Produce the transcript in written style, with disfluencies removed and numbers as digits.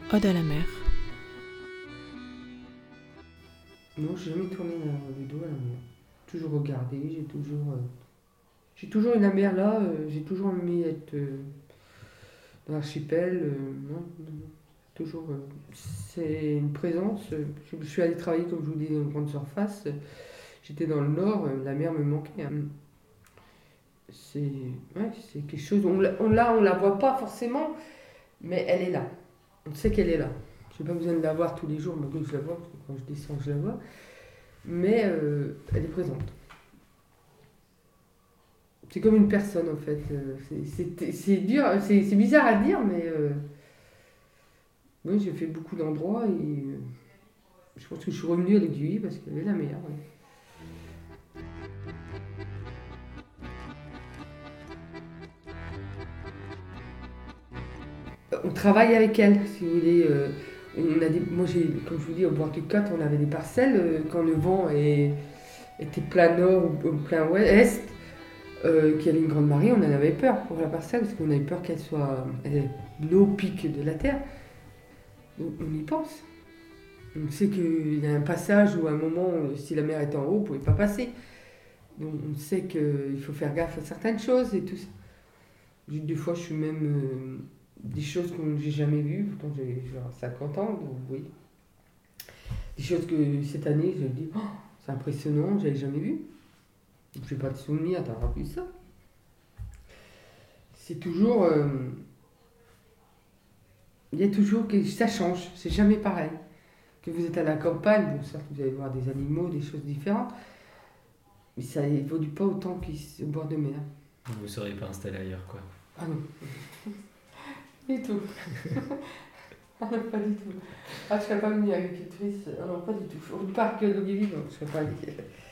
Ode à la mer. Non, j'ai jamais tourné le dos à la mer. Toujours regardé, j'ai toujours eu la mer là, j'ai toujours aimé être dans l'archipel. Non, non, non. Toujours, c'est une présence. Je suis allée travailler, comme je vous dis, dans une grande surface. J'étais dans le nord, la mer me manquait, hein. C'est, ouais, c'est quelque chose. On la voit pas forcément, mais elle est là. On sait qu'elle est là. J'ai pas besoin de la voir tous les jours, malgré que je la vois, parce que quand je descends, je la vois. Mais elle est présente. C'est comme une personne en fait. C'est dur, c'est bizarre à dire, mais oui, j'ai fait beaucoup d'endroits et je pense que je suis revenue à l'Aiguille parce qu'elle est la meilleure. Ouais. On travaille avec elle, si vous voulez. On a moi, comme je vous dis, au bord du Côte, on avait des parcelles. Quand le vent était plein nord ou plein ouest, qu'il y avait une grande marée, on en avait peur pour la parcelle parce qu'on avait peur l'eau pique de la terre. On y pense. On sait qu'il y a un passage où à un moment, si la mer est en haut, on ne pouvait pas passer. Donc on sait qu'il faut faire gaffe à certaines choses et tout ça. Des fois, je suis même des choses que j'ai jamais vues, pourtant j'ai genre 50 ans, donc oui. Des choses que cette année, je me dis, oh, c'est impressionnant, j'avais jamais vu. Je n'ai pas de souvenir d'avoir vu ça. C'est toujours. Il y a toujours que ça change, c'est jamais pareil. Que vous êtes à la campagne, bon, certes, vous allez voir des animaux, des choses différentes, mais ça évolue pas autant qu'au bord de mer. Vous ne seriez pas installé ailleurs, quoi. Ah non. Du tout. Ah non, pas du tout. Ah, je serais pas venue agricultrice. Ah non, pas du tout. Au parc de Guéville, non, je serais pas allée.